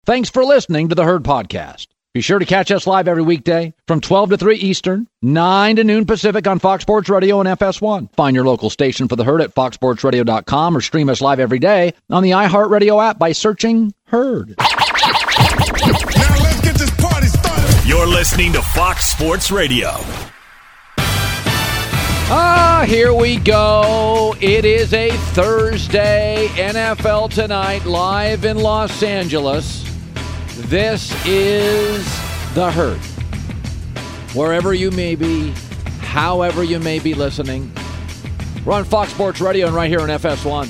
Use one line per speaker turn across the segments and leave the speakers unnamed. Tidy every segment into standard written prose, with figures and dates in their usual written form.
Thanks for listening to the Herd Podcast. Be sure to catch us live every weekday from 12 to 3 Eastern, 9 to noon Pacific on Fox Sports Radio and FS1. Find your local station for the Herd at foxsportsradio.com or stream us live every day on the iHeartRadio app by searching Herd.
Now let's get this party started.
You're listening to Fox Sports Radio.
Here we go. It is a Thursday, NFL Tonight, live in Los Angeles. This is The Herd. Wherever you may be, however you may be listening, we're on Fox Sports Radio and right here on FS1.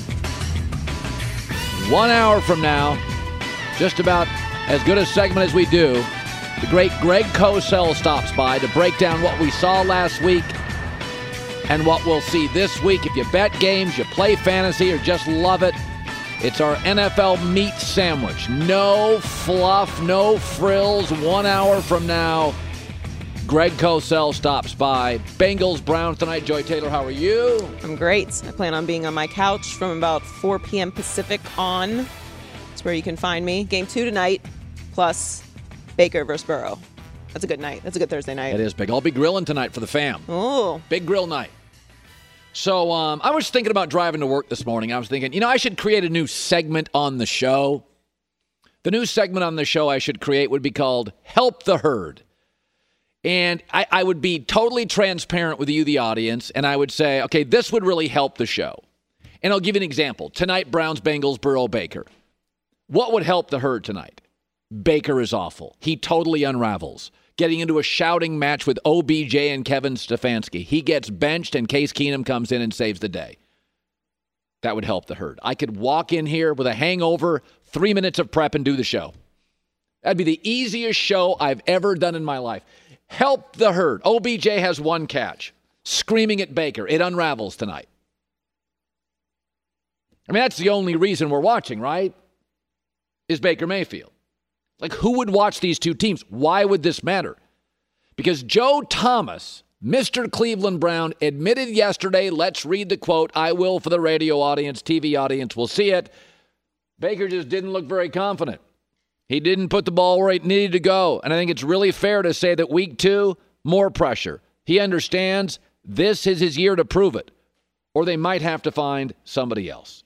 1 hour from now, just about as good a segment as we do, the great Greg Cosell stops by to break down what we saw last week and what we'll see this week. If you bet games, you play fantasy, or just love it, it's our NFL meat sandwich. No fluff, no frills. 1 hour from now, Greg Cosell stops by. Bengals, Browns tonight. Joy Taylor, how are you?
I'm great. I plan on being on my couch from about 4 p.m. Pacific on. That's where you can find me. Game 2 tonight, plus Baker versus Burrow. That's a good night. That's a good Thursday night.
It is big. I'll be grilling tonight for the fam.
Oh.
Big grill night. So I was thinking about driving to work this morning. I was thinking, I should create a new segment on the show. The new segment on the show I should create would be called Help the Herd. And I would be totally transparent with you, the audience, and I would say, okay, this would really help the show. And I'll give you an example. Tonight, Browns, Bengals, Burrow, Baker. What would help the herd tonight? Baker is awful. He totally unravels. Getting into a shouting match with OBJ and Kevin Stefanski. He gets benched and Case Keenum comes in and saves the day. That would help the herd. I could walk in here with a hangover, 3 minutes of prep, and do the show. That'd be the easiest show I've ever done in my life. Help the herd. OBJ has 1 catch. Screaming at Baker. It unravels tonight. I mean, that's the only reason we're watching, right? Is Baker Mayfield. Like, who would watch these two teams? Why would this matter? Because Joe Thomas, Mr. Cleveland Brown, admitted yesterday, let's read the quote. I will for the radio audience, TV audience will see it. Baker just didn't look very confident. He didn't put the ball where it needed to go. And I think it's really fair to say that week 2, more pressure. He understands this is his year to prove it. Or they might have to find somebody else.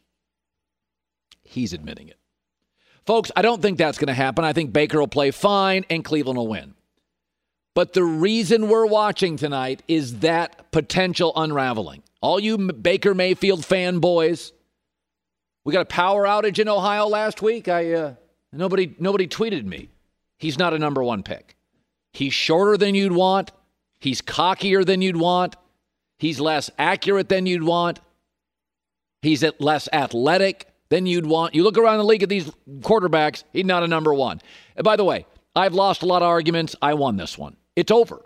He's admitting it. Folks, I don't think that's going to happen. I think Baker will play fine and Cleveland will win. But the reason we're watching tonight is that potential unraveling. All you Baker Mayfield fanboys, we got a power outage in Ohio last week. Nobody tweeted me. He's not a number 1 pick. He's shorter than you'd want. He's cockier than you'd want. He's less accurate than you'd want. He's less athletic than you'd want. You look around the league at these quarterbacks, he's not a number 1. And by the way, I've lost a lot of arguments. I won this one. It's over.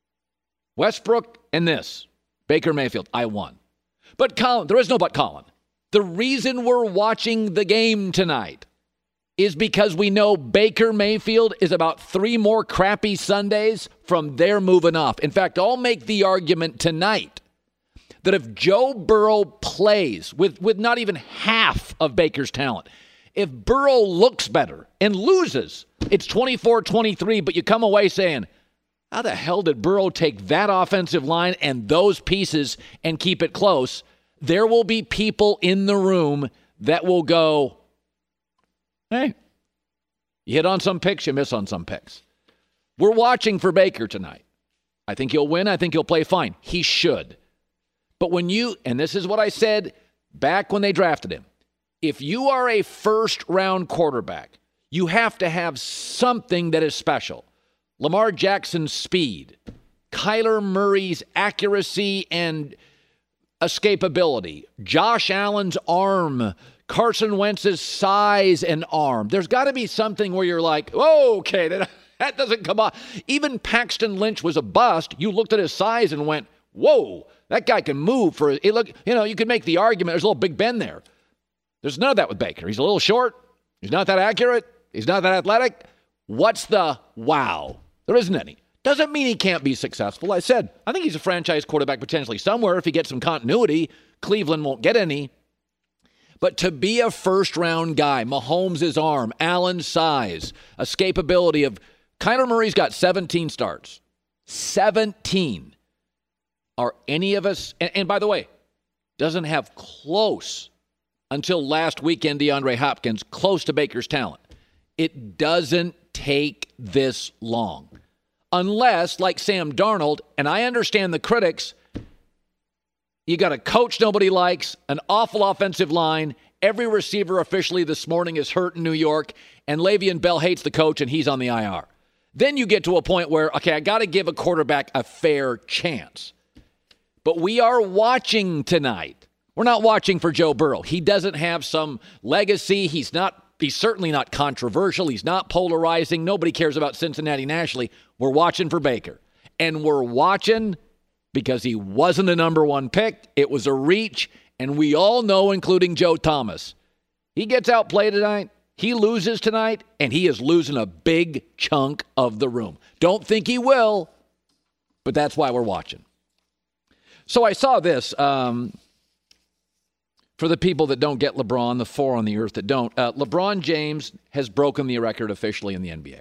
Westbrook and this. Baker Mayfield, I won. But Colin, there is no but Colin. The reason we're watching the game tonight is because we know Baker Mayfield is about 3 more crappy Sundays from there moving off. In fact, I'll make the argument tonight that if Joe Burrow plays with not even half of Baker's talent, if Burrow looks better and loses, it's 24-23, but you come away saying, how the hell did Burrow take that offensive line and those pieces and keep it close? There will be people in the room that will go, hey, you hit on some picks, you miss on some picks. We're watching for Baker tonight. I think he'll win. I think he'll play fine. He should. But when and this is what I said back when they drafted him, if you are a first-round quarterback, you have to have something that is special. Lamar Jackson's speed, Kyler Murray's accuracy and escapability, Josh Allen's arm, Carson Wentz's size and arm. There's got to be something where you're like, oh, okay, that doesn't come off. Even Paxton Lynch was a bust. You looked at his size and went, whoa, that guy can move for it. Look, you could make the argument there's a little Big Ben there. There's none of that with Baker. He's a little short. He's not that accurate. He's not that athletic. What's the wow? There isn't any. Doesn't mean he can't be successful. I said, I think he's a franchise quarterback potentially somewhere if he gets some continuity. Cleveland won't get any. But to be a first-round guy, Mahomes' arm, Allen's size, escapability of Kyler Murray's got 17 starts. 17. Are any of us, and by the way, doesn't have close until last weekend, DeAndre Hopkins, close to Baker's talent. It doesn't take this long. Unless, like Sam Darnold, and I understand the critics, you got a coach nobody likes, an awful offensive line, every receiver officially this morning is hurt in New York, and Le'Veon Bell hates the coach and he's on the IR. Then you get to a point where, okay, I got to give a quarterback a fair chance. But we are watching tonight. We're not watching for Joe Burrow. He doesn't have some legacy. He's certainly not controversial. He's not polarizing. Nobody cares about Cincinnati nationally. We're watching for Baker. And we're watching because he wasn't a number one pick. It was a reach. And we all know, including Joe Thomas, he gets outplayed tonight. He loses tonight, and he is losing a big chunk of the room. Don't think he will, but that's why we're watching. So I saw this. For the people that don't get LeBron, the four on the earth that don't, LeBron James has broken the record officially in the NBA.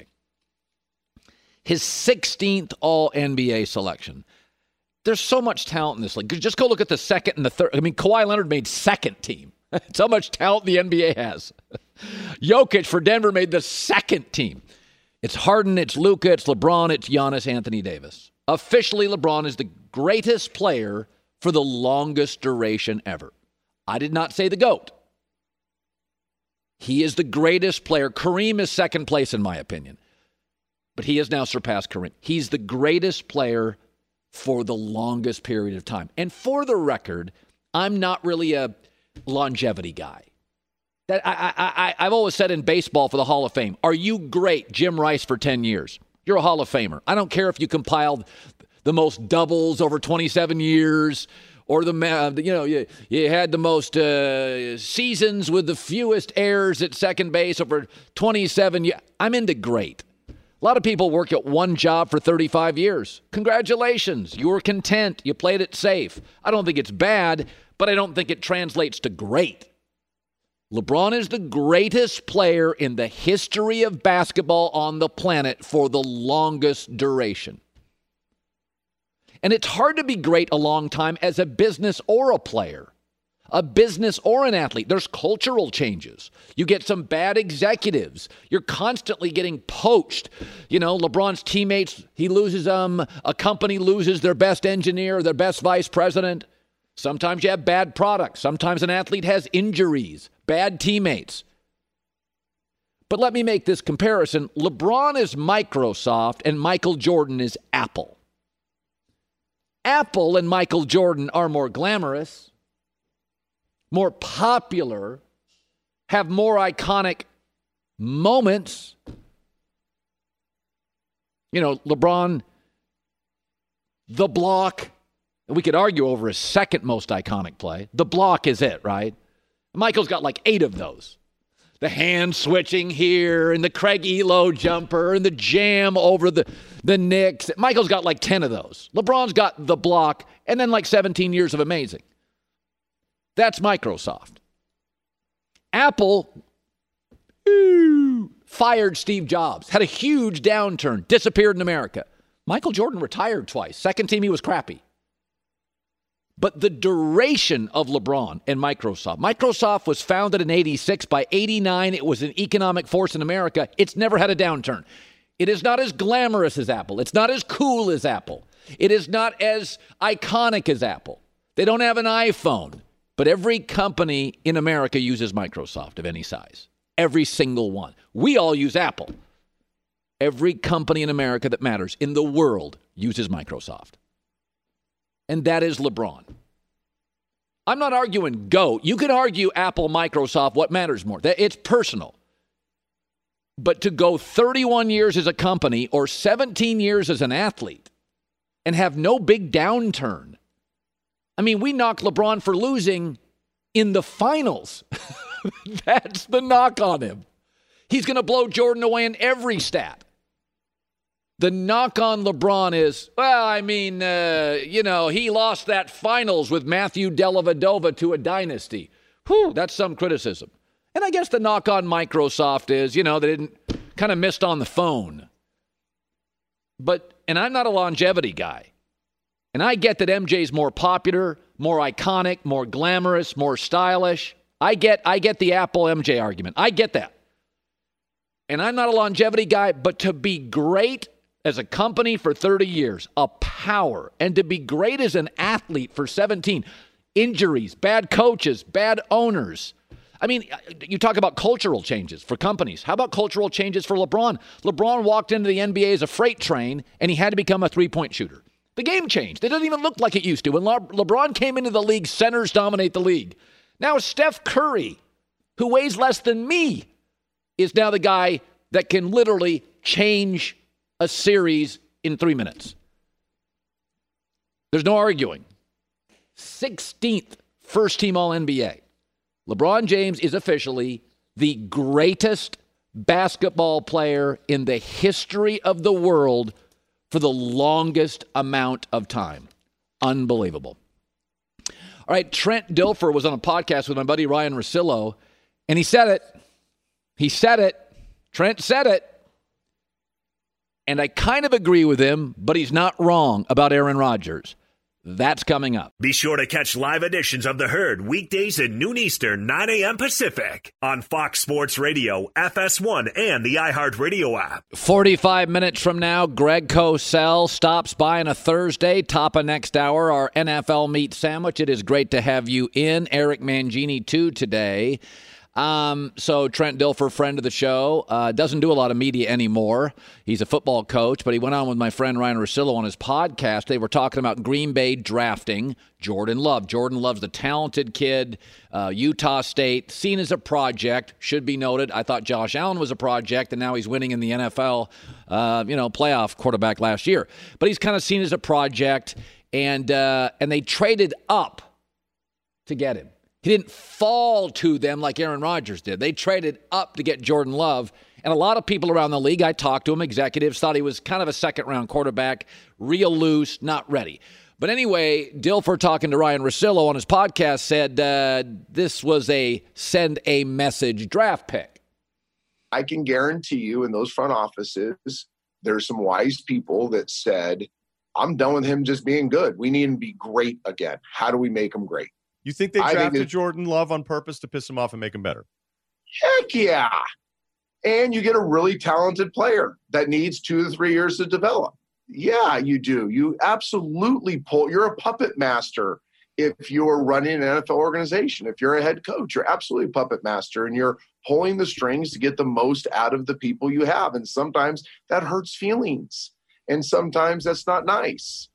His 16th All-NBA selection. There's so much talent in this league. Just go look at the second and the third. I mean, Kawhi Leonard made second team. That's how much talent the NBA has. Jokic for Denver made the second team. It's Harden, it's Luka, it's LeBron, it's Giannis, Anthony Davis. Officially, LeBron is the greatest player for the longest duration ever. I did not say the GOAT. He is the greatest player. Kareem is second place in my opinion. But he has now surpassed Kareem. He's the greatest player for the longest period of time. And for the record, I'm not really a longevity guy. That I've always said in baseball for the Hall of Fame, are you great, Jim Rice, for 10 years? You're a Hall of Famer. I don't care if you compiled the most doubles over 27 years or you had the most seasons with the fewest errors at second base over 27 years. I'm into great. A lot of people work at one job for 35 years. Congratulations. You were content. You played it safe. I don't think it's bad, but I don't think it translates to great. LeBron is the greatest player in the history of basketball on the planet for the longest duration. And it's hard to be great a long time as a business or a player, a business or an athlete. There's cultural changes. You get some bad executives. You're constantly getting poached. You know, LeBron's teammates, he loses a company loses their best engineer, their best vice president. Sometimes you have bad products. Sometimes an athlete has injuries, bad teammates. But let me make this comparison. LeBron is Microsoft and Michael Jordan is Apple. Apple and Michael Jordan are more glamorous, more popular, have more iconic moments. You know, LeBron, the block. We could argue over his second most iconic play. The block is it, right? Michael's got like 8 of those. The hand switching here and the Craig Elo jumper and the jam over the Knicks. Michael's got like 10 of those. LeBron's got the block and then like 17 years of amazing. That's Microsoft. Apple fired Steve Jobs, had a huge downturn, disappeared in America. Michael Jordan retired twice. Second team, he was crappy. But the duration of LeBron and Microsoft was founded in 86. By 89, it was an economic force in America. It's never had a downturn. It is not as glamorous as Apple. It's not as cool as Apple. It is not as iconic as Apple. They don't have an iPhone. But every company in America uses Microsoft of any size. Every single one. We all use Apple. Every company in America that matters in the world uses Microsoft. And that is LeBron. I'm not arguing GOAT. You can argue Apple, Microsoft, what matters more. It's personal. But to go 31 years as a company or 17 years as an athlete and have no big downturn. I mean, we knocked LeBron for losing in the finals. That's the knock on him. He's going to blow Jordan away in every stat. The knock on LeBron is, well, I mean, he lost that finals with Matthew Dellavedova to a dynasty. That's some criticism. And I guess the knock on Microsoft is, they didn't kind of missed on the phone. And I'm not a longevity guy. And I get that MJ's more popular, more iconic, more glamorous, more stylish. I get the Apple MJ argument. I get that. And I'm not a longevity guy, but to be great as a company for 30 years, a power, and to be great as an athlete for 17, injuries, bad coaches, bad owners. I mean, you talk about cultural changes for companies. How about cultural changes for LeBron? LeBron walked into the NBA as a freight train, and he had to become a three-point shooter. The game changed. It doesn't even look like it used to. When LeBron came into the league, centers dominate the league. Now Steph Curry, who weighs less than me, is now the guy that can literally change a series in 3 minutes. There's no arguing. 16th first-team All-NBA. LeBron James is officially the greatest basketball player in the history of the world for the longest amount of time. Unbelievable. All right, Trent Dilfer was on a podcast with my buddy Ryan Russillo, and he said it. He said it. Trent said it. And I kind of agree with him, but he's not wrong about Aaron Rodgers. That's coming up.
Be sure to catch live editions of The Herd weekdays at noon Eastern, 9 a.m. Pacific on Fox Sports Radio, FS1, and the iHeartRadio app.
45 minutes from now, Greg Cosell stops by on a Thursday, top of next hour, our NFL meat sandwich. It is great to have you in. Eric Mangini, too, today. So Trent Dilfer, friend of the show, doesn't do a lot of media anymore. He's a football coach, but he went on with my friend Ryan Russillo on his podcast. They were talking about Green Bay drafting Jordan Love. Jordan Love's a talented kid, Utah State, seen as a project, should be noted. I thought Josh Allen was a project, and now he's winning in the NFL, playoff quarterback last year. But he's kind of seen as a project, and they traded up to get him. He didn't fall to them like Aaron Rodgers did. They traded up to get Jordan Love. And a lot of people around the league, I talked to him, executives, thought he was kind of a second-round quarterback, real loose, not ready. But anyway, Dilfer, talking to Ryan Russillo on his podcast, said this was a send-a-message draft pick.
I can guarantee you in those front offices, there's some wise people that said, I'm done with him just being good. We need him to be great again. How do we make him great?
You think they drafted Jordan Love on purpose to piss him off and make him better?
Heck yeah. And you get a really talented player that needs 2 to 3 years to develop. Yeah, you do. You absolutely you're a puppet master if you're running an NFL organization. If you're a head coach, you're absolutely a puppet master, and you're pulling the strings to get the most out of the people you have. And sometimes that hurts feelings, and sometimes that's not nice.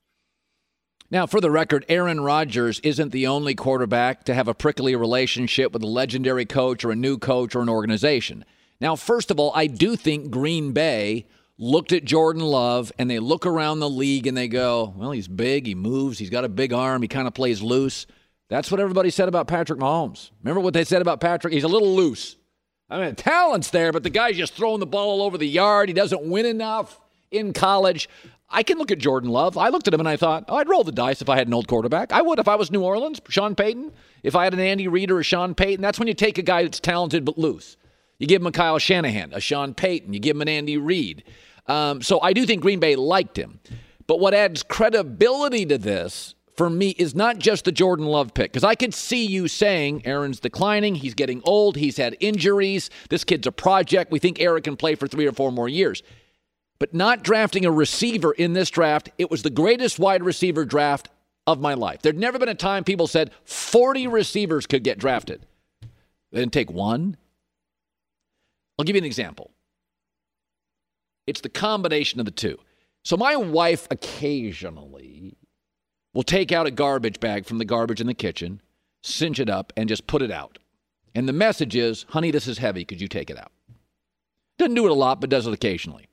Now, for the record, Aaron Rodgers isn't the only quarterback to have a prickly relationship with a legendary coach or a new coach or an organization. Now, first of all, I do think Green Bay looked at Jordan Love, and they look around the league and they go, well, he's big, he moves, he's got a big arm, he kind of plays loose. That's what everybody said about Patrick Mahomes. Remember what they said about Patrick? He's a little loose. I mean, talent's there, but the guy's just throwing the ball all over the yard. He doesn't win enough in college. I can look at Jordan Love. I looked at him and I thought, I'd roll the dice if I had an old quarterback. I would if I was New Orleans, Sean Payton. If I had an Andy Reid or a Sean Payton, that's when you take a guy that's talented but loose. You give him a Kyle Shanahan, a Sean Payton. You give him an Andy Reid. So I do think Green Bay liked him. But what adds credibility to this, for me, is not just the Jordan Love pick. Because I could see you saying, Aaron's declining, he's getting old, he's had injuries, this kid's a project, we think Aaron can play for 3 or 4 more years. But not drafting a receiver in this draft, it was the greatest wide receiver draft of my life. There'd never been a time people said 40 receivers could get drafted. They didn't take one. I'll give you an example. It's the combination of the two. So my wife occasionally will take out a garbage bag from the garbage in the kitchen, cinch it up, and just put it out. And the message is, honey, this is heavy. Could you take it out? Doesn't do it a lot, but does it occasionally.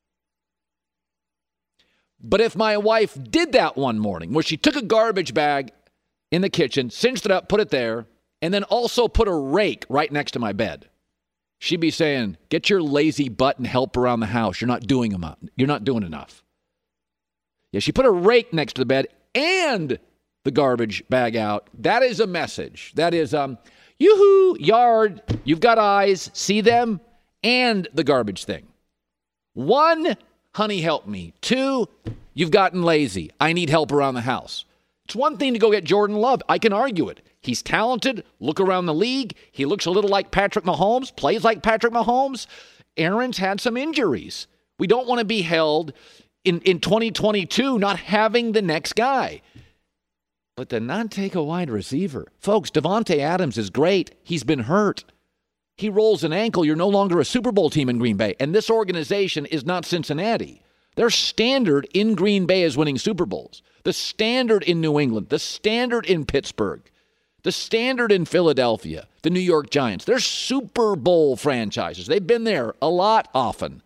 But if my wife did that one morning, where she took a garbage bag in the kitchen, cinched it up, put it there, and then also put a rake right next to my bed, she'd be saying, get your lazy butt and help around the house. You're not doing enough. Yeah, she put a rake next to the bed and the garbage bag out. That is a message. That is, Yoo-hoo, yard. You've got eyes. See them. And the garbage thing. 1, honey, help me. 2, you've gotten lazy. I need help around the house. It's one thing to go get Jordan Love. I can argue it. He's talented. Look around the league. He looks a little like Patrick Mahomes, plays like Patrick Mahomes. Aaron's had some injuries. We don't want to be held in 2022 not having the next guy. But to not take a wide receiver. Folks, Devontae Adams is great. He's been hurt. He rolls an ankle. You're no longer a Super Bowl team in Green Bay. And this organization is not Cincinnati. Their standard in Green Bay is winning Super Bowls. The standard in New England. The standard in Pittsburgh. The standard in Philadelphia. The New York Giants. They're Super Bowl franchises. They've been there a lot often.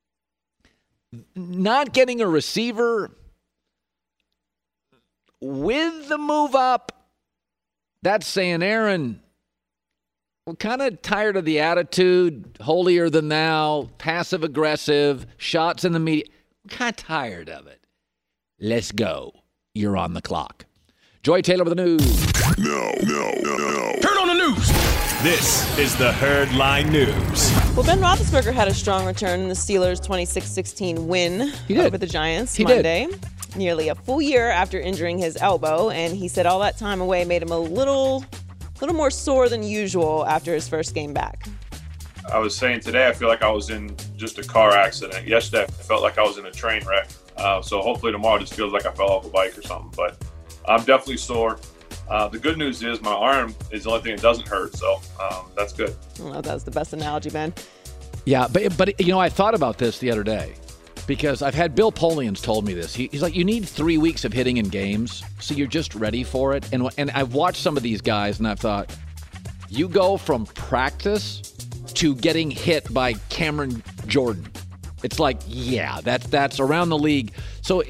Not getting a receiver with the move up, that's saying, Aaron, we're kind of tired of the attitude, holier than thou, passive aggressive, shots in the media. We're kind of tired of it. Let's go. You're on the clock. Joy Taylor with the news.
No.
Turn on the news. This is the Herd Line News.
Well, Ben Roethlisberger had a strong return in the Steelers' 26-16 win over the Giants Monday. Nearly a full year after injuring his elbow, and he said all that time away made him a little more sore than usual after his first game back.
I was saying today I feel like I was in just a car accident. Yesterday I felt like I was in a train wreck. So hopefully tomorrow it just feels like I fell off a bike or something. But I'm definitely sore. The good news is my arm is the only thing that doesn't hurt, so that's good.
Well, that was the best analogy, Ben.
Yeah, but I thought about this the other day because I've had Bill Polians told me this. He's like, you need 3 weeks of hitting in games, so you're just ready for it. And I've watched some of these guys, and I've thought, you go from practice to getting hit by Cameron Jordan. It's like, yeah, that's around the league. So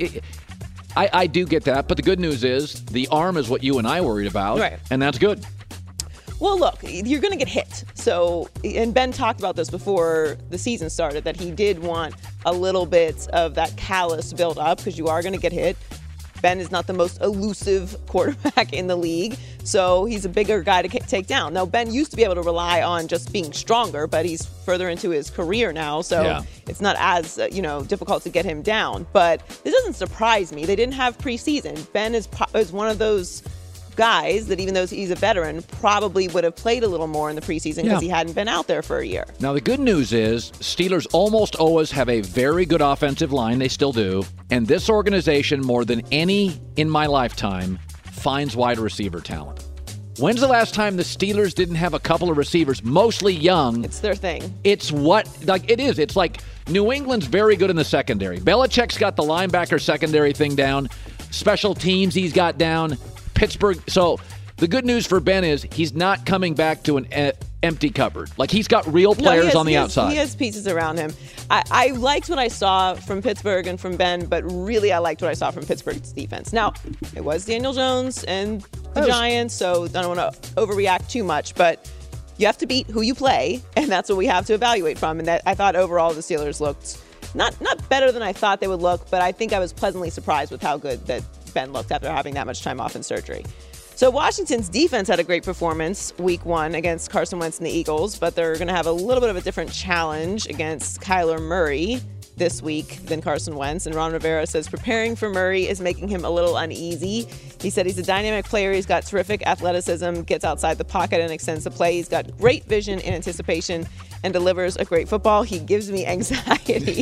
I do get that, but the good news is the arm is what you and I worried about,
right?
And that's good.
Well, look, you're going to get hit. So, and Ben talked about this before the season started, that he did want a little bit of that callus built up because you are going to get hit. Ben is not the most elusive quarterback in the league, so he's a bigger guy to take down. Now, Ben used to be able to rely on just being stronger, but he's further into his career now, so it's not as difficult to get him down. But this doesn't surprise me. They didn't have preseason. Ben is one of those guys that, even though he's a veteran, probably would have played a little more in the preseason because he hadn't been out there for a year.
Now, the good news is Steelers almost always have a very good offensive line. They still do. And this organization, more than any in my lifetime, finds wide receiver talent. When's the last time the Steelers didn't have a couple of receivers, mostly young?
It's their thing.
It's it is. It's like New England's very good in the secondary. Belichick's got the linebacker secondary thing down. Special teams he's got down. Pittsburgh. So the good news for Ben is he's not coming back to an empty cupboard. Like, he's got real players on the outside.
He has pieces around him. I liked what I saw from Pittsburgh and from Ben, but really I liked what I saw from Pittsburgh's defense. Now, it was Daniel Jones and the Giants, so I don't want to overreact too much, but you have to beat who you play, and that's what we have to evaluate from. And that, I thought overall the Steelers looked not better than I thought they would look, but I think I was pleasantly surprised with how good that Ben looked after having that much time off in surgery. So Washington's defense had a great performance week 1 against Carson Wentz and the Eagles, but they're going to have a little bit of a different challenge against Kyler Murray this week than Carson Wentz. And Ron Rivera says preparing for Murray is making him a little uneasy. He said he's a dynamic player. He's got terrific athleticism, gets outside the pocket and extends the play. He's got great vision and anticipation and delivers a great football. He gives me anxiety.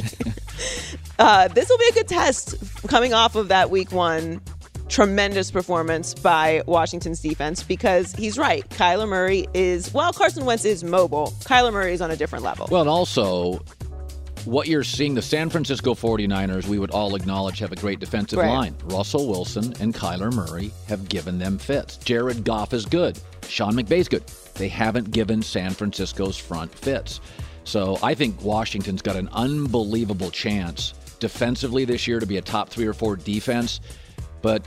This will be a good test coming off of that week 1 tremendous performance by Washington's defense, because he's right. Kyler Murray Carson Wentz is mobile. Kyler Murray is on a different level.
Well, and also what you're seeing, the San Francisco 49ers, we would all acknowledge, have a great defensive line. Russell Wilson and Kyler Murray have given them fits. Jared Goff is good. Sean McVay's good. They haven't given San Francisco's front fits. So I think Washington's got an unbelievable chance defensively this year to be a top 3 or 4 defense. But,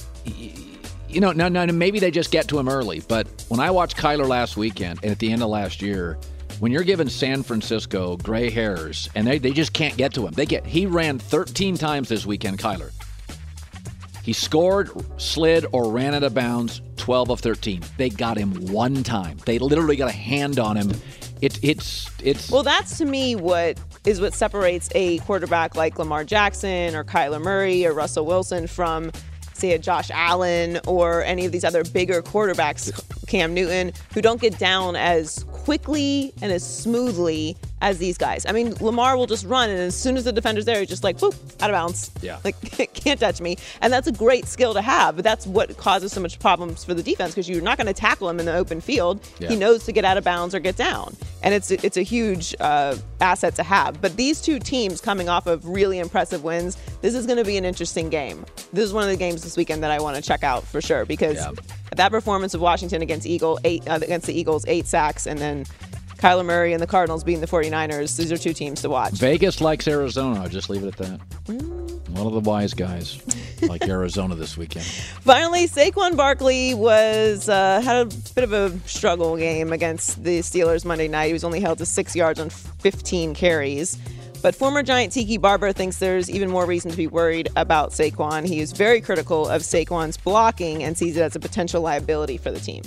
now maybe they just get to him early. But when I watched Kyler last weekend and at the end of last year, when you're giving San Francisco gray hairs and they just can't get to him. He ran 13 times this weekend, Kyler. He scored, slid, or ran out of bounds 12 of 13. They got him one time. They literally got a hand on him. It's
Well, that's to me what separates a quarterback like Lamar Jackson or Kyler Murray or Russell Wilson from, say, a Josh Allen or any of these other bigger quarterbacks, Cam Newton, who don't get down as quickly and as smoothly as these guys. I mean, Lamar will just run, and as soon as the defender's there, he's just like, boop, out of bounds.
Yeah.
Like, can't touch me. And that's a great skill to have, but that's what causes so much problems for the defense, because you're not going to tackle him in the open field.
Yeah.
He knows to get out of bounds or get down. And it's a huge asset to have. But these two teams coming off of really impressive wins, this is going to be an interesting game. This is one of the games this weekend that I want to check out for sure, because that performance of Washington against the Eagles, 8 sacks, and then Kyler Murray and the Cardinals beating the 49ers, these are two teams to watch.
Vegas likes Arizona. I'll just leave it at that. One of the wise guys like Arizona this weekend.
Finally, Saquon Barkley had a bit of a struggle game against the Steelers Monday night. He was only held to 6 yards on 15 carries. But former Giant Tiki Barber thinks there's even more reason to be worried about Saquon. He is very critical of Saquon's blocking and sees it as a potential liability for the team.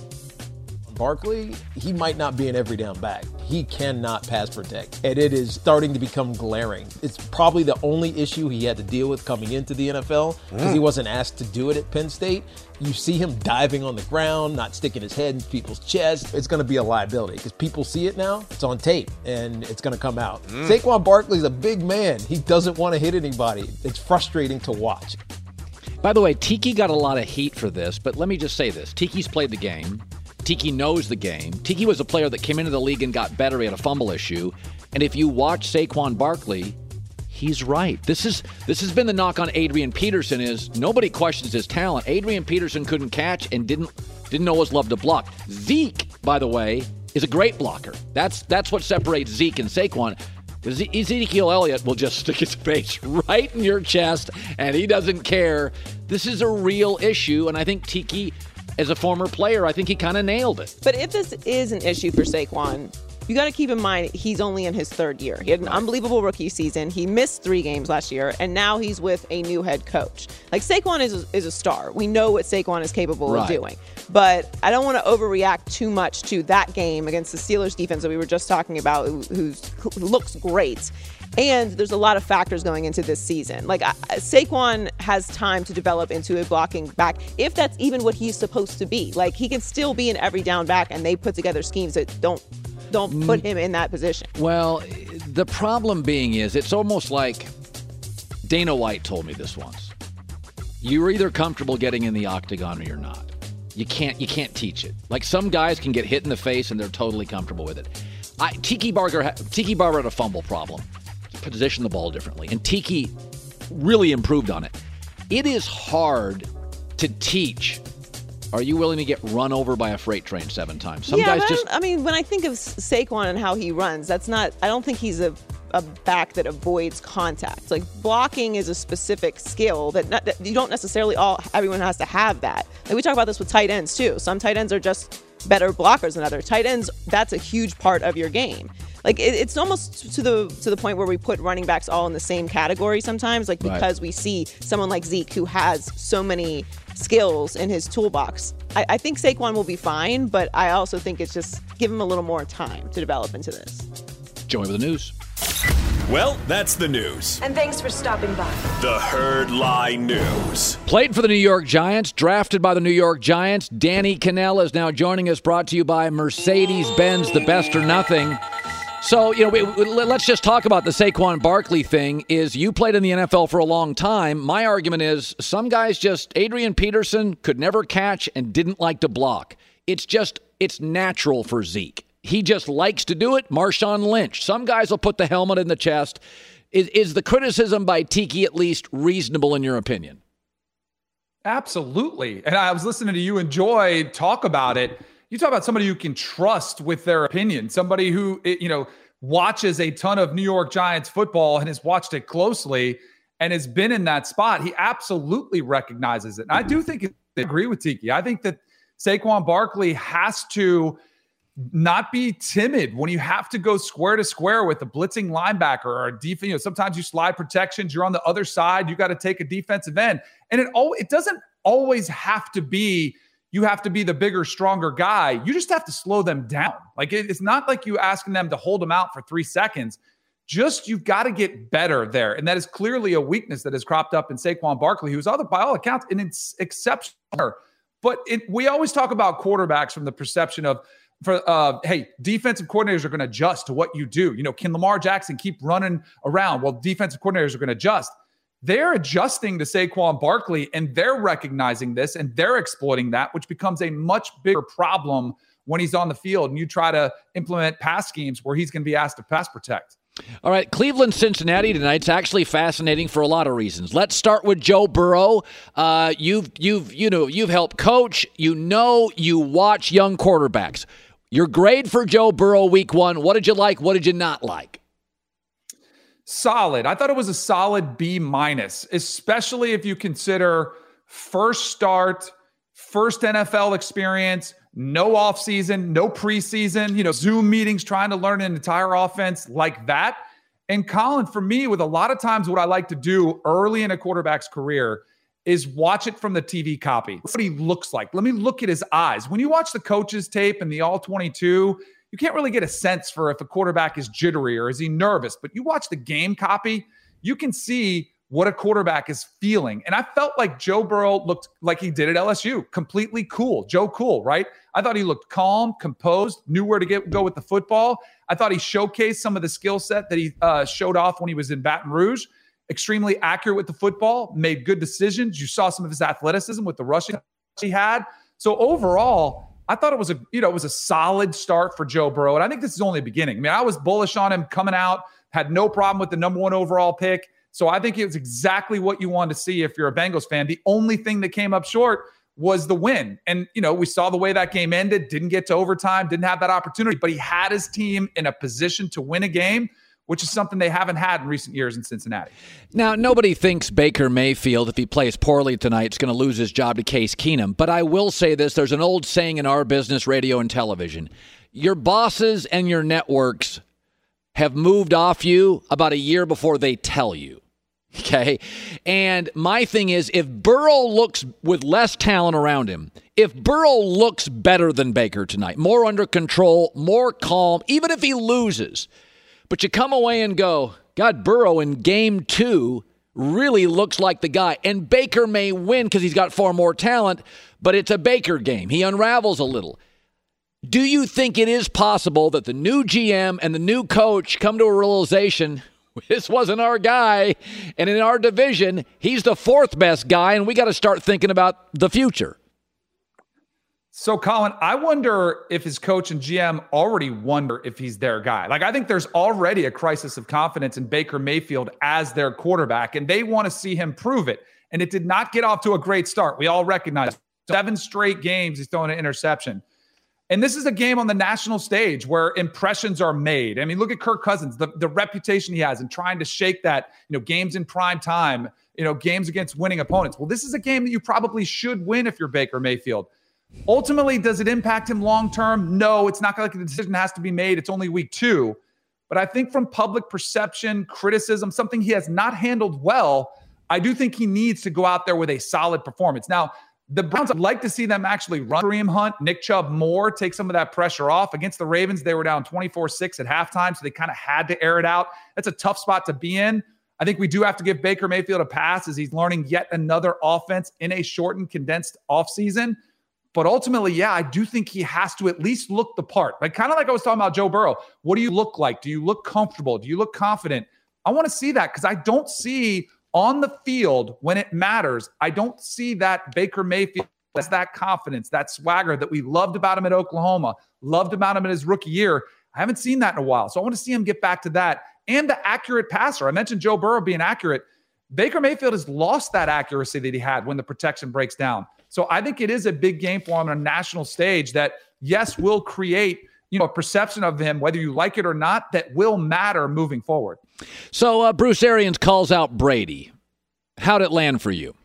Barkley, he might not be an every down back. He cannot pass protect, and it is starting to become glaring. It's probably the only issue he had to deal with coming into the NFL, because he wasn't asked to do it at Penn State. You see him diving on the ground, not sticking his head in people's chest. It's going to be a liability because people see it now. It's on tape, and it's going to come out. Saquon Barkley's a big man. He doesn't want to hit anybody. It's frustrating to watch.
By the way, Tiki got a lot of heat for this, but let me just say this. Tiki's played the game. Tiki knows the game. Tiki was a player that came into the league and got better. He had a fumble issue. And if you watch Saquon Barkley, he's right. This has been the knock on Adrian Peterson, is nobody questions his talent. Adrian Peterson couldn't catch and didn't always love to block. Zeke, by the way, is a great blocker. That's what separates Zeke and Saquon. Ezekiel Elliott will just stick his face right in your chest, and he doesn't care. This is a real issue, and I think Tiki, as a former player, I think he kind of nailed it.
But if this is an issue for Saquon, you got to keep in mind he's only in his third year. He had an unbelievable rookie season. He missed 3 games last year, and now he's with a new head coach. Like, Saquon is a star. We know what Saquon is capable of doing. But I don't want to overreact too much to that game against the Steelers defense that we were just talking about, who looks great. And there's a lot of factors going into this season. Like, Saquon has time to develop into a blocking back, if that's even what he's supposed to be. Like, he can still be an every down back, and they put together schemes that don't put him in that position.
Well, the problem being is it's almost like Dana White told me this once. You're either comfortable getting in the octagon or you're not. You can't teach it. Like, some guys can get hit in the face and they're totally comfortable with it. Tiki Barber had a fumble problem. Position the ball differently, and Tiki really improved on it. It is hard to teach. Are you willing to get run over by a freight train 7 times? Some guys just.
I mean, when I think of Saquon and how he runs, that's not. I don't think he's a back that avoids contact. Like, blocking is a specific skill that you don't necessarily everyone has to have that. Like, we talk about this with tight ends too. Some tight ends are just better blockers than others. Tight ends, that's a huge part of your game. Like, it's almost to the point where we put running backs all in the same category sometimes, like, because we see someone like Zeke who has so many skills in his toolbox. I think Saquon will be fine, but I also think it's just give him a little more time to develop into this.
Join with the news.
Well, that's the news.
And thanks for stopping by.
The Herd Lie News.
Played for the New York Giants, drafted by the New York Giants, Danny Kanell is now joining us, brought to you by Mercedes-Benz, the best or nothing. So, let's just talk about the Saquon Barkley thing. Is you played in the NFL for a long time. My argument is some guys Adrian Peterson could never catch and didn't like to block. It's natural for Zeke. He just likes to do it. Marshawn Lynch. Some guys will put the helmet in the chest. Is the criticism by Tiki at least reasonable in your opinion?
Absolutely. And I was listening to you and Joy talk about it. You talk about somebody who can trust with their opinion, somebody who, watches a ton of New York Giants football and has watched it closely and has been in that spot. He absolutely recognizes it. And I do think I agree with Tiki. I think that Saquon Barkley has to not be timid when you have to go square to square with a blitzing linebacker or a defense. Sometimes you slide protections. You're on the other side. You got to take a defensive end. And it doesn't always have to be you have to be the bigger, stronger guy. You just have to slow them down. Like it's not like you asking them to hold them out for 3 seconds. Just you've got to get better there. And that is clearly a weakness that has cropped up in Saquon Barkley, who's by all accounts an exceptional. But we always talk about quarterbacks from the perception of, hey, defensive coordinators are going to adjust to what you do. Can Lamar Jackson keep running around? Well, defensive coordinators are going to adjust. They're adjusting to Saquon Barkley, and they're recognizing this, and they're exploiting that, which becomes a much bigger problem when he's on the field and you try to implement pass schemes where he's going to be asked to pass protect.
All right, Cleveland-Cincinnati tonight's actually fascinating for a lot of reasons. Let's start with Joe Burrow. You've helped coach. You watch young quarterbacks. Your grade for Joe Burrow week 1, what did you like? What did you not like?
Solid. I thought it was a solid B-, especially if you consider first start, first NFL experience, no offseason, no preseason, Zoom meetings, trying to learn an entire offense like that. And Colin, for me, with a lot of times what I like to do early in a quarterback's career is watch it from the TV copy. What he looks like. Let me look at his eyes. When you watch the coach's tape and the All-22, you can't really get a sense for if a quarterback is jittery or is he nervous. But you watch the game copy, you can see what a quarterback is feeling. And I felt like Joe Burrow looked like he did at LSU, completely cool. Joe Cool, right? I thought he looked calm, composed, knew where to go with the football. I thought he showcased some of the skill set that he showed off when he was in Baton Rouge. Extremely accurate with the football, made good decisions. You saw some of his athleticism with the rushing he had. So overall, I thought it was a solid start for Joe Burrow. And I think this is only the beginning. I mean, I was bullish on him coming out, had no problem with the number 1 overall pick. So I think it was exactly what you wanted to see if you're a Bengals fan. The only thing that came up short was the win. And, we saw the way that game ended, didn't get to overtime, didn't have that opportunity, but he had his team in a position to win a game, which is something they haven't had in recent years in Cincinnati.
Now, nobody thinks Baker Mayfield, if he plays poorly tonight, is going to lose his job to Case Keenum. But I will say this, there's an old saying in our business, radio and television. Your bosses and your networks have moved off you about a year before they tell you. Okay? And my thing is, if Burrow looks with less talent around him, if Burrow looks better than Baker tonight, more under control, more calm, even if he loses, but you come away and go, God, Burrow in game 2 really looks like the guy. And Baker may win because he's got far more talent, but it's a Baker game. He unravels a little. Do you think it is possible that the new GM and the new coach come to a realization, this wasn't our guy, and in our division, he's the 4th best guy, and we got to start thinking about the future?
So, Colin, I wonder if his coach and GM already wonder if he's their guy. Like, I think there's already a crisis of confidence in Baker Mayfield as their quarterback, and they want to see him prove it. And it did not get off to a great start. We all recognize 7 straight games he's throwing an interception. And this is a game on the national stage where impressions are made. I mean, look at Kirk Cousins, the reputation he has in trying to shake that, games in prime time, games against winning opponents. Well, this is a game that you probably should win if you're Baker Mayfield. Ultimately, does it impact him long-term? No, it's not like the decision has to be made. It's only week 2. But I think from public perception, criticism, something he has not handled well, I do think he needs to go out there with a solid performance. Now, the Browns, I'd like to see them actually run Kareem Hunt, Nick Chubb more, take some of that pressure off. Against the Ravens, they were down 24-6 at halftime, so they kind of had to air it out. That's a tough spot to be in. I think we do have to give Baker Mayfield a pass as he's learning yet another offense in a shortened, condensed offseason. But ultimately, yeah, I do think he has to at least look the part. Like kind of like I was talking about Joe Burrow. What do you look like? Do you look comfortable? Do you look confident? I want to see that because I don't see on the field when it matters. I don't see that Baker Mayfield has that confidence, that swagger that we loved about him at Oklahoma, loved about him in his rookie year. I haven't seen that in a while. So I want to see him get back to that. And the accurate passer. I mentioned Joe Burrow being accurate. Baker Mayfield has lost that accuracy that he had when the protection breaks down. So I think it is a big game for him on a national stage that, yes, will create, a perception of him, whether you like it or not, that will matter moving forward.
So Bruce Arians calls out Brady. How'd it land for you?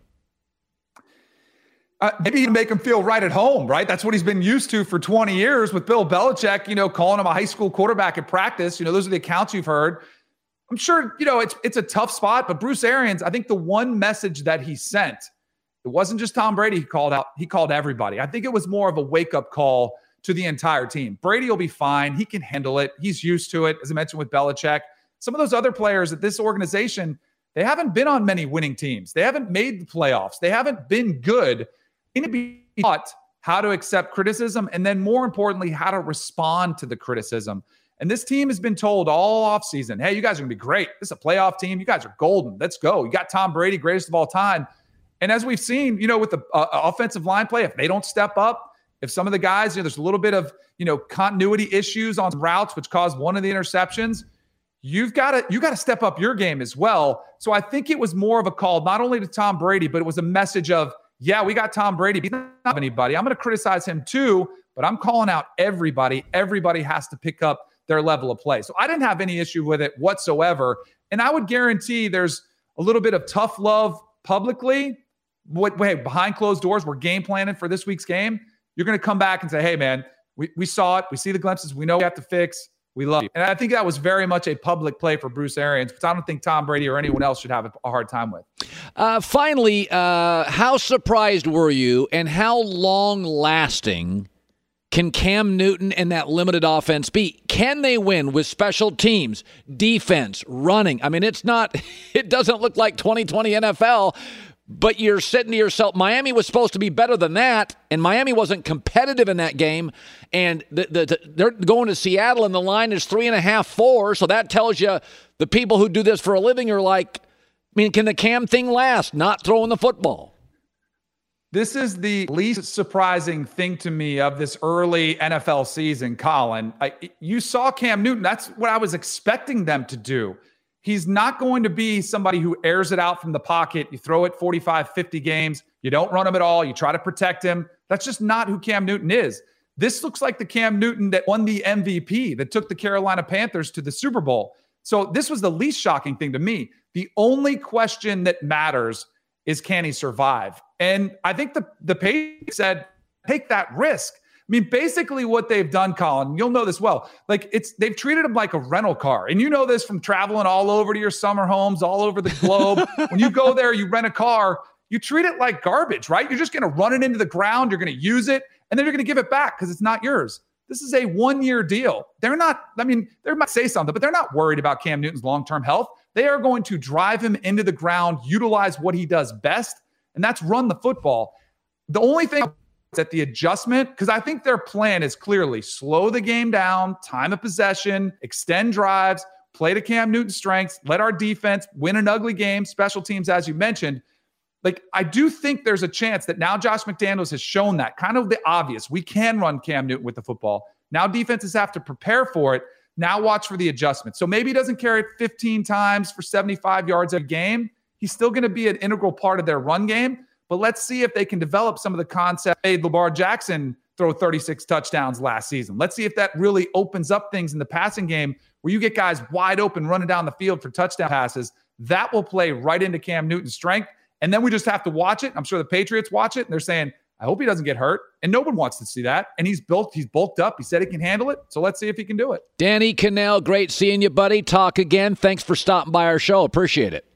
Maybe he'd make him feel right at home, right? That's what he's been used to for 20 years with Bill Belichick, calling him a high school quarterback at practice. Those are the accounts you've heard. I'm sure, it's a tough spot, but Bruce Arians, I think the one message that he sent It wasn't just Tom Brady he called out. He called everybody. I think it was more of a wake-up call to the entire team. Brady will be fine. He can handle it. He's used to it, as I mentioned with Belichick. Some of those other players at this organization, they haven't been on many winning teams. They haven't made the playoffs. They haven't been good. They need to be taught how to accept criticism, and then more importantly, how to respond to the criticism. And this team has been told all offseason, hey, you guys are going to be great. This is a playoff team. You guys are golden. Let's go. You got Tom Brady, greatest of all time. And as we've seen, with the offensive line play, if they don't step up, if some of the guys, there's a little bit of, continuity issues on routes, which caused one of the interceptions, you got to step up your game as well. So I think it was more of a call, not only to Tom Brady, but it was a message of, yeah, we got Tom Brady. He's not anybody. I'm going to criticize him too, but I'm calling out everybody. Everybody has to pick up their level of play. So I didn't have any issue with it whatsoever. And I would guarantee there's a little bit of tough love publicly. Behind closed doors, we're game planning for this week's game. You're going to come back and say, hey, man, we saw it. We see the glimpses. We know we have to fix. We love you. And I think that was very much a public play for Bruce Arians, which I don't think Tom Brady or anyone else should have a hard time with.
Finally, how surprised were you, and how long-lasting can Cam Newton and that limited offense be? Can they win with special teams, defense, running? I mean, it doesn't look like 2020 NFL, but you're sitting to yourself, Miami was supposed to be better than that, and Miami wasn't competitive in that game, and they're going to Seattle, and the line is 3.5, 4, so that tells you the people who do this for a living are like, can the Cam thing last, not throwing the football?
This is the least surprising thing to me of this early NFL season, Colin. You saw Cam Newton. That's what I was expecting them to do. He's not going to be somebody who airs it out from the pocket. You throw it 45, 50 games. You don't run him at all. You try to protect him. That's just not who Cam Newton is. This looks like the Cam Newton that won the MVP, that took the Carolina Panthers to the Super Bowl. So this was the least shocking thing to me. The only question that matters is, can he survive? And I think the Patriots said, take that risk. Basically what they've done, Colin, you'll know this well, they've treated him like a rental car. And you know this from traveling all over to your summer homes, all over the globe. When you go there, you rent a car, you treat it like garbage, right? You're just going to run it into the ground. You're going to use it, and then you're going to give it back because it's not yours. This is a 1-year deal. They might say something, but they're not worried about Cam Newton's long-term health. They are going to drive him into the ground, utilize what he does best, and that's run the football. The only thing is that the adjustment, because I think their plan is clearly slow the game down, time of possession, extend drives, play to Cam Newton's strengths, let our defense win an ugly game, special teams, as you mentioned. I do think there's a chance that now Josh McDaniels has shown that, kind of the obvious. We can run Cam Newton with the football. Now defenses have to prepare for it. Now watch for the adjustment. So maybe he doesn't carry it 15 times for 75 yards a game. He's still going to be an integral part of their run game. But let's see if they can develop some of the concept. Hey, Lamar Jackson throw 36 touchdowns last season. Let's see if that really opens up things in the passing game where you get guys wide open running down the field for touchdown passes. That will play right into Cam Newton's strength. And then we just have to watch it. I'm sure the Patriots watch it, and they're saying, I hope he doesn't get hurt. And no one wants to see that. And he's bulked up. He said he can handle it. So let's see if he can do it.
Danny Kanell, great seeing you, buddy. Talk again. Thanks for stopping by our show. Appreciate it.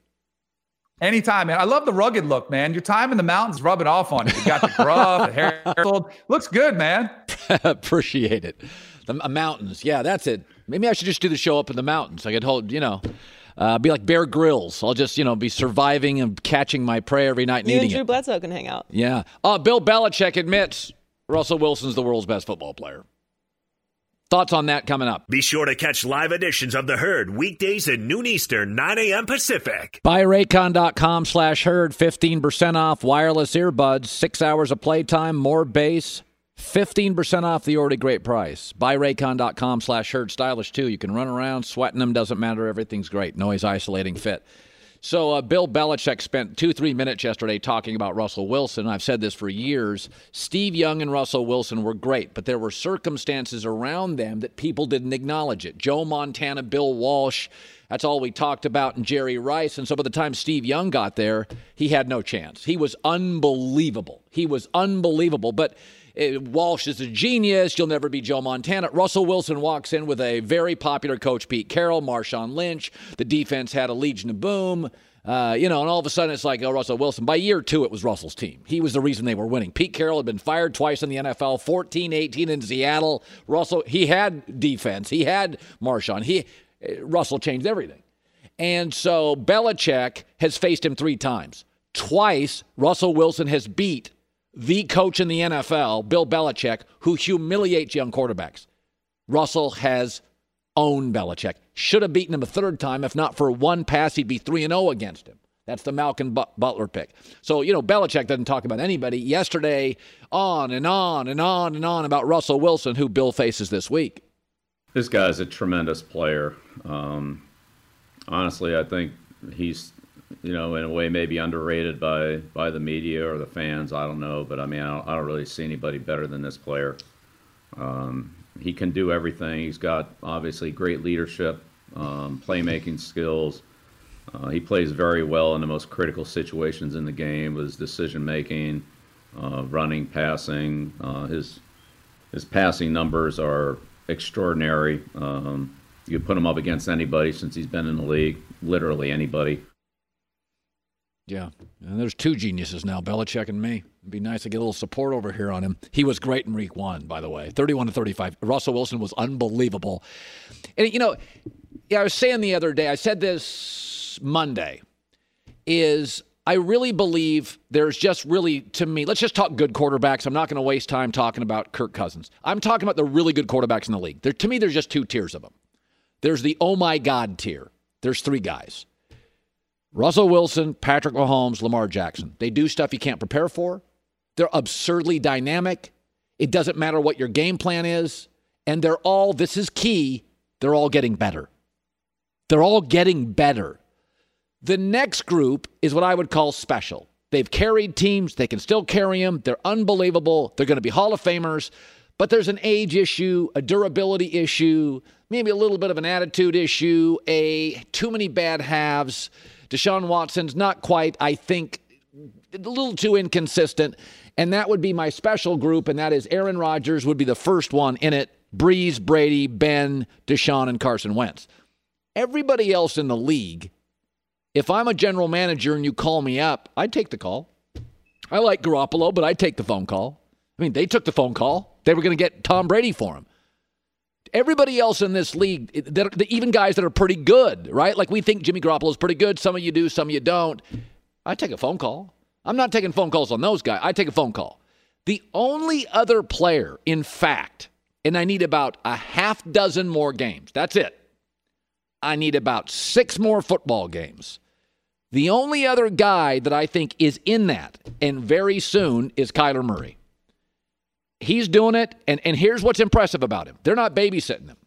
Anytime, man. I love the rugged look, man. Your time in the mountains rubbing off on you. You got the gruff, the hair. Looks good, man.
Appreciate it. The mountains. Yeah, that's it. Maybe I should just do the show up in the mountains. I could hold, be like Bear Grylls. I'll just, be surviving and catching my prey every night and eating it.
You and Drew Bledsoe can hang out.
Yeah. Bill Belichick admits Russell Wilson's the world's best football player. Thoughts on that coming up.
Be sure to catch live editions of The Herd weekdays at noon Eastern, 9 a.m. Pacific.
Buy Raycon.com/herd, 15% off wireless earbuds, 6 hours of playtime, more bass, 15% off the already great price. Buy Raycon.com/herd. Stylish too. You can run around, sweating them, doesn't matter. Everything's great. Noise isolating fit. So Bill Belichick spent 2-3 minutes yesterday talking about Russell Wilson. I've said this for years. Steve Young and Russell Wilson were great, but there were circumstances around them that people didn't acknowledge it. Joe Montana, Bill Walsh, that's all we talked about, and Jerry Rice. And so by the time Steve Young got there, he had no chance. He was unbelievable. But Walsh is a genius. You'll never be Joe Montana. Russell Wilson walks in with a very popular coach, Pete Carroll, Marshawn Lynch. The defense had a Legion of Boom. And all of a sudden it's like, oh, Russell Wilson. By year 2, it was Russell's team. He was the reason they were winning. Pete Carroll had been fired twice in the NFL, 14-18 in Seattle. Russell, he had defense. He had Marshawn. Russell changed everything. And so Belichick has faced him 3 times. Twice, Russell Wilson has beat the coach in the NFL, Bill Belichick, who humiliates young quarterbacks. Russell has owned Belichick. Should have beaten him a 3rd time. If not for one pass, he'd be 3-0 against him. That's the Malcolm Butler pick. So, Belichick doesn't talk about anybody. Yesterday, on and on and on and on about Russell Wilson, who Bill faces this week.
This guy's a tremendous player. Honestly, I think he's, in a way maybe underrated by the media or the fans. I don't know. But, I don't really see anybody better than this player. He can do everything. He's got, obviously, great leadership, playmaking skills. He plays very well in the most critical situations in the game with his decision-making, running, passing. His passing numbers are extraordinary. You put him up against anybody since he's been in the league, literally anybody.
Yeah, and there's 2 geniuses now, Belichick and me. It'd be nice to get a little support over here on him. He was great in week 1, by the way, 31-35. Russell Wilson was unbelievable. And, I was saying the other day, I said this Monday, is I really believe there's just really, to me, let's just talk good quarterbacks. I'm not going to waste time talking about Kirk Cousins. I'm talking about the really good quarterbacks in the league. To me, there's just 2 tiers of them. There's the oh my God tier. There's 3 guys. Russell Wilson, Patrick Mahomes, Lamar Jackson. They do stuff you can't prepare for. They're absurdly dynamic. It doesn't matter what your game plan is. And they're all, this is key, they're all getting better. They're all getting better. The next group is what I would call special. They've carried teams. They can still carry them. They're unbelievable. They're going to be Hall of Famers. But there's an age issue, a durability issue, maybe a little bit of an attitude issue, too many bad halves. Deshaun Watson's not quite, I think, a little too inconsistent. And that would be my special group, and that is Aaron Rodgers would be the first one in it. Breeze, Brady, Ben, Deshaun, and Carson Wentz. Everybody else in the league, if I'm a general manager and you call me up, I'd take the call. I like Garoppolo, but I'd take the phone call. They took the phone call. They were going to get Tom Brady for him. Everybody else in this league, even guys that are pretty good, right? Like we think Jimmy Garoppolo is pretty good. Some of you do, some of you don't. I take a phone call. I'm not taking phone calls on those guys. I take a phone call. The only other player, in fact, and I need about a half dozen more games. That's it. I need about 6 more football games. The only other guy that I think is in that, and very soon, is Kyler Murray. He's doing it, and here's what's impressive about him. They're not babysitting him.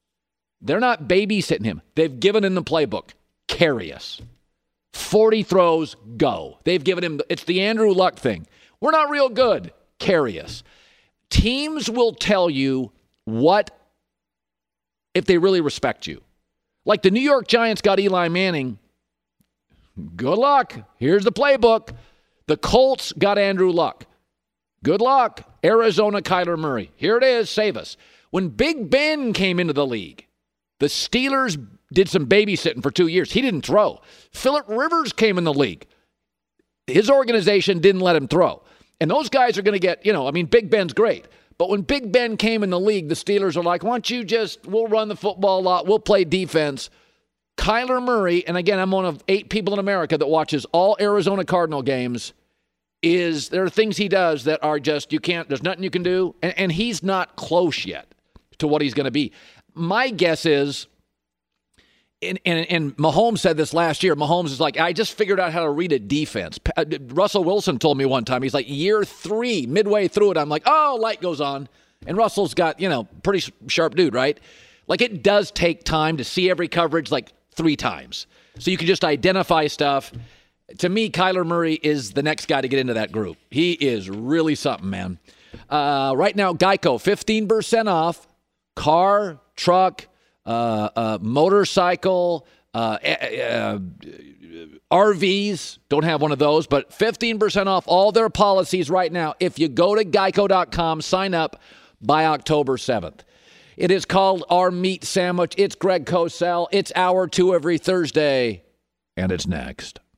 They've given him the playbook. Carry us. 40 throws, go. They've given him, it's the Andrew Luck thing. We're not real good. Carry us. Teams will tell you what, if they really respect you. Like the New York Giants got Eli Manning. Good luck. Here's the playbook. The Colts got Andrew Luck. Good luck. Arizona, Kyler Murray. Here it is. Save us. When Big Ben came into the league, the Steelers did some babysitting for 2 years. He didn't throw. Phillip Rivers came in the league. His organization didn't let him throw. And those guys are going to get, Big Ben's great. But when Big Ben came in the league, the Steelers are like, why don't you we'll run the football a lot. We'll play defense. Kyler Murray, and again, I'm one of 8 people in America that watches all Arizona Cardinal games, there are things he does that are just, there's nothing you can do. And he's not close yet to what he's going to be. My guess is, and Mahomes said this last year, Mahomes is like, I just figured out how to read a defense. Russell Wilson told me one time, he's like, year 3, midway through it, I'm like, oh, light goes on. And Russell's got, pretty sharp dude, right? Like it does take time to see every coverage like 3 times. So you can just identify stuff. To me, Kyler Murray is the next guy to get into that group. He is really something, man. Right now, Geico, 15% off. Car, truck, motorcycle, RVs, don't have one of those, but 15% off all their policies right now if you go to geico.com, sign up by October 7th. It is called Our Meat Sandwich. It's Greg Cosell. It's hour 2 every Thursday, and it's next.